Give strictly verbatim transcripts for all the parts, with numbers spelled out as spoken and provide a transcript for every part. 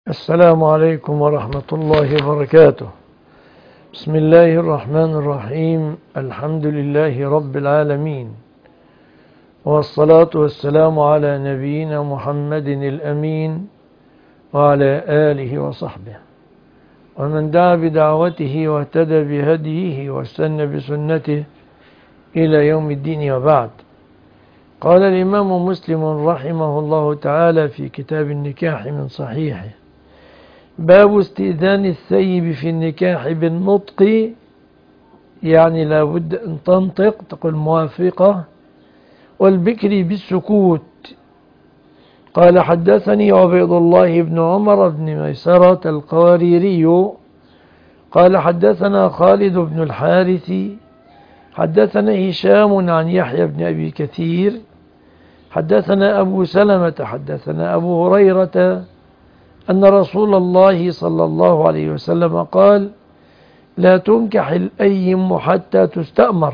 السلام عليكم ورحمة الله وبركاته. بسم الله الرحمن الرحيم. الحمد لله رب العالمين، والصلاة والسلام على نبينا محمد الأمين وعلى آله وصحبه ومن دعا بدعوته واهتدى بهديه واستنى بسنته إلى يوم الدين، وبعد. قال الإمام مسلم رحمه الله تعالى في كتاب النكاح من صحيحه: باب استئذان الثيب في النكاح بالنطق، يعني لا بد أن تنطق تقول موافقة، والبكر بالسكوت. قال: حدثني عبيد الله بن عمر بن ميسرة القواريري قال: حدثنا خالد بن الحارث حدثنا هشام عن يحيى بن أبي كثير حدثنا أبو سلمة حدثنا أبو هريرة أن رسول الله صلى الله عليه وسلم قال: لا تنكح الأيم حتى تستأمر.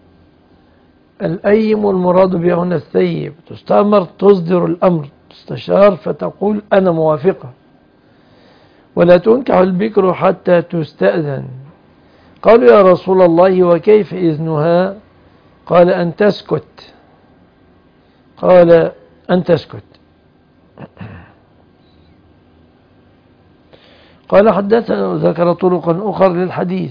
الأيم المراد بها هنا الثيب، تستأمر تصدر الأمر، تستشار فتقول أنا موافقة. ولا تنكح البكر حتى تستأذن. قالوا: يا رسول الله وكيف إذنها؟ قال: أن تسكت. قال: أن تسكت. قال: حدثنا، ذكر طرقا أخرى للحديث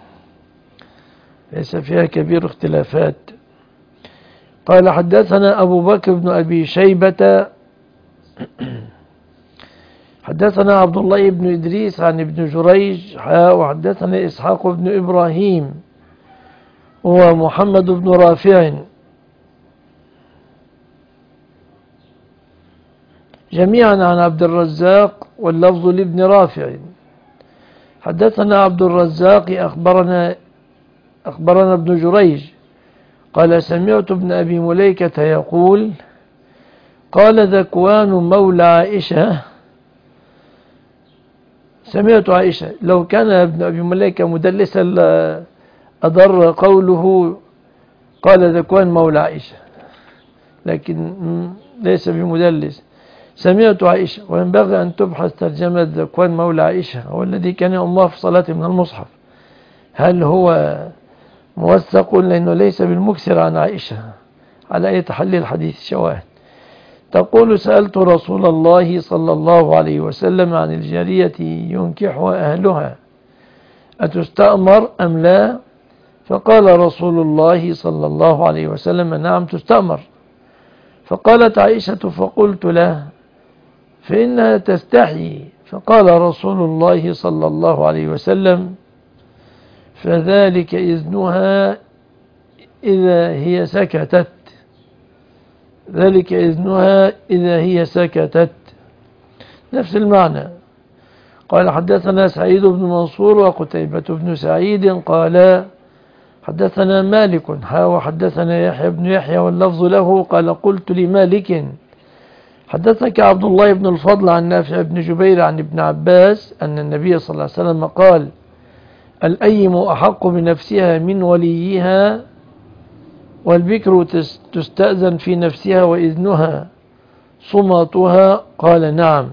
ليس فيها كبير اختلافات. قال: حدثنا أبو بكر بن أبي شيبة حدثنا عبد الله بن إدريس عن ابن جريج وحدثنا إسحاق بن إبراهيم ومحمد بن رافع جميعا عن عبد الرزاق، واللفظ لابن رافع. حدثنا عبد الرزاق أخبرنا أخبرنا ابن جريج قال: سمعت ابن أبي مليكة يقول: قال ذكوان مولى عائشة. سمعت عائشة. لو كان ابن أبي مليكة مدلسا أضر قوله قال ذكوان مولى عائشة، لكن ليس بمدلس. سمعت عائشة، وينبغي أن تبحث ترجمة ذكوان مولى عائشة، هو الذي كان يؤمها في صلاة من المصحف. هل هو موثق؟ لأنه ليس بالمكسر عن عائشة على أي تحليل حديث شواهد. تقول: سألت رسول الله صلى الله عليه وسلم عن الجارية ينكحها أهلها أتستأمر أم لا؟ فقال رسول الله صلى الله عليه وسلم: نعم تستأمر. فقالت عائشة: فقلت له: فإنها تستحي. فقال رسول الله صلى الله عليه وسلم: فذلك إذنها إذا هي سكتت. ذلك إذنها إذا هي سكتت. نفس المعنى. قال: حدثنا سعيد بن منصور وقتيبة بن سعيد قال: حدثنا مالك وحدثنا يحيى بن يحيى واللفظ له قال: قلت لمالك: حدثك عبد الله بن الفضل عن نافع بن جبير عن ابن عباس أن النبي صلى الله عليه وسلم قال: الأيم أحق بنفسها من وليها، والبكر تستأذن في نفسها وإذنها صماتها. قال: نعم.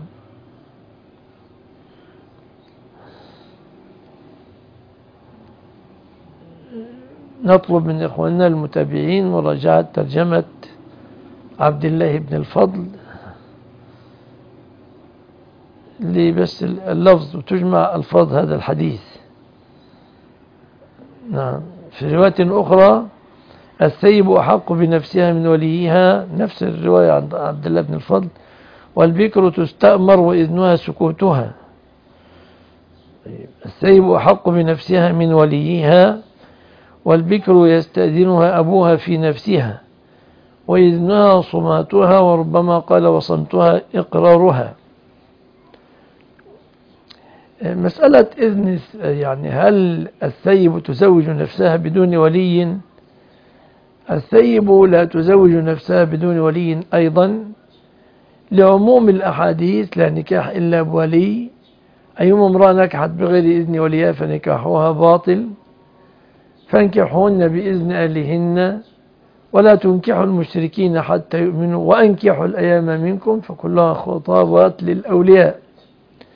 نطلب من إخواننا المتابعين مراجعة ترجمة عبد الله بن الفضل لبس اللفظ وتجمع ألفاظ هذا الحديث. نعم. في رواية أخرى: الثيب أحق بنفسها من وليها، نفس الرواية عند عبد الله بن الفضل. والبكر تستأمر وإذنها سكوتها. الثيب أحق بنفسها من وليها، والبكر يستأذنها أبوها في نفسها، وإذنها صماتها، وربما قال وصمتها إقرارها. مسألة إذن، يعني هل الثيب تزوج نفسها بدون ولي؟ الثيب لا تزوج نفسها بدون ولي أيضا، لعموم الأحاديث: لا نكاح إلا بولي، أيما امرأة نكحت بغير إذن وليها فنكاحها باطل، فانكحوهن بإذن أهلهن، ولا تنكحوا المشركين حتى يؤمنوا، وأنكحوا الأيام منكم، فكلها خطابات للأولياء.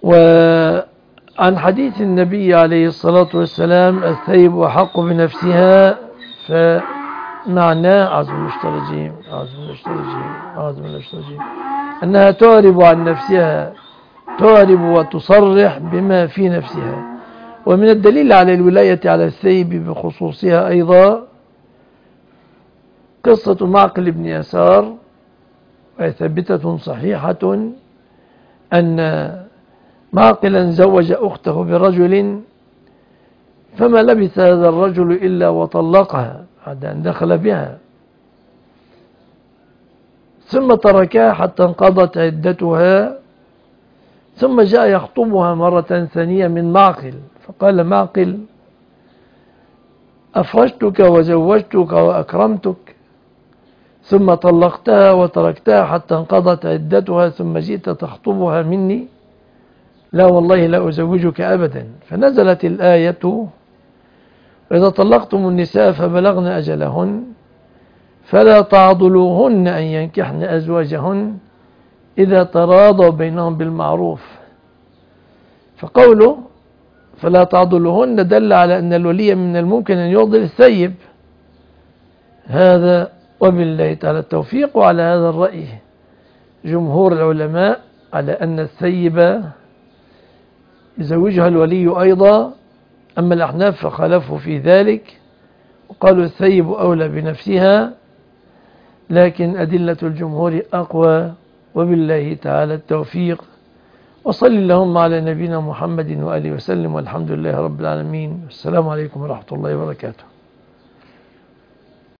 وعن حديث النبي عليه الصلاة والسلام الثيب أحق بنفسها، فمعناه أعوذ بالله من الشيطان الرجيم أعوذ بالله من الشيطان الرجيم أعوذ بالله من الشيطان الرجيم أنها تعرب عن نفسها، تعرب وتصرح بما في نفسها. ومن الدليل على الولاية على الثيب بخصوصها أيضا قصة معقل بن يسار، وهي ثابتة صحيحة أن معقلا زوج أخته برجل، فما لبث هذا الرجل إلا وطلقها بعد أن دخل بها، ثم تركها حتى انقضت عدتها، ثم جاء يخطبها مرة ثانية من معقل، فقال معقل: أفرشتك وزوجتك وأكرمتك ثم طلقتها وتركتها حتى انقضت عدتها ثم جئت تخطبها مني؟ لا والله لا أزوجك أبدا. فنزلت الآية: وإذا طلقتم النساء فبلغن أجلهن فلا تعضلوهن أن ينكحن أزواجهن إذا تراضوا بينهم بالمعروف. فقوله فلا تعضلوهن دل على أن الولي من الممكن أن يعضل الثيب. هذا وبالله تعالى التوفيق. وعلى هذا الرأي جمهور العلماء على أن الثيب يزوجها الولي أيضا. أما الأحناف فخالفوا في ذلك وقالوا الثيب أولى بنفسها، لكن أدلة الجمهور أقوى. وبالله تعالى التوفيق. وصل اللهم على نبينا محمد وآله وسلم، والحمد لله رب العالمين. السلام عليكم ورحمة الله وبركاته.